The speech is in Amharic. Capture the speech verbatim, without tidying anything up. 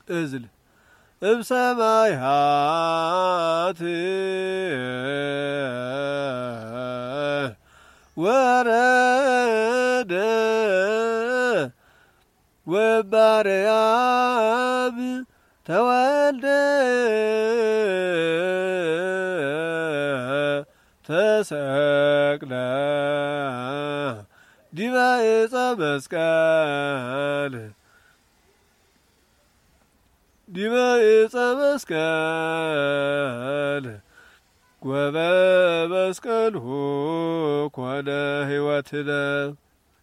እዝል እብሰማያት ወረደ ወባርያም ተወልደ ተሰቅለ ዲበ ዕፀ መስቀል ዲበ ዕፀ መስቀል ወበመስቀልሁ ኮነ ሕይወትነ